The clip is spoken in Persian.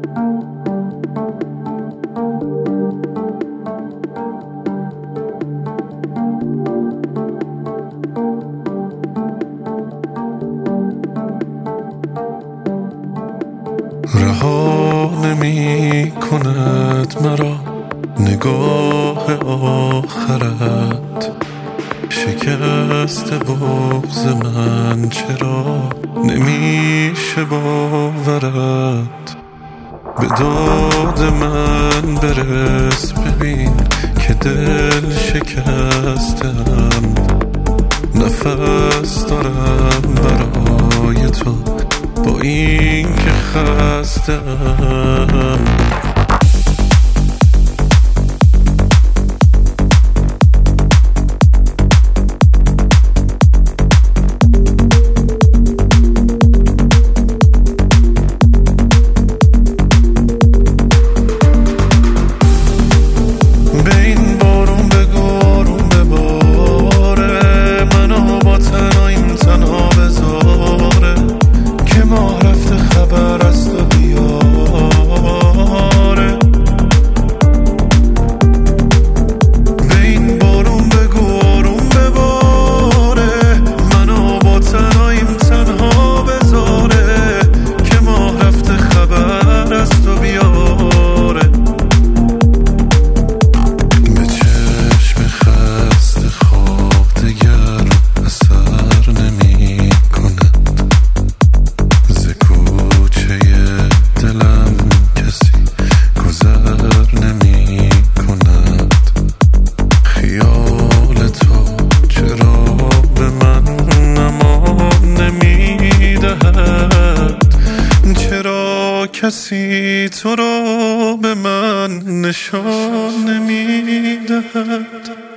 رها نمی کند مرا نگاه آخرت، شکست بغض من چرا نمیشه باورت. به داد من برس ببین که دل شکستم، نفس دارم برای تو با این که خستم. کسی تو را به من نشان نمی‌دهد.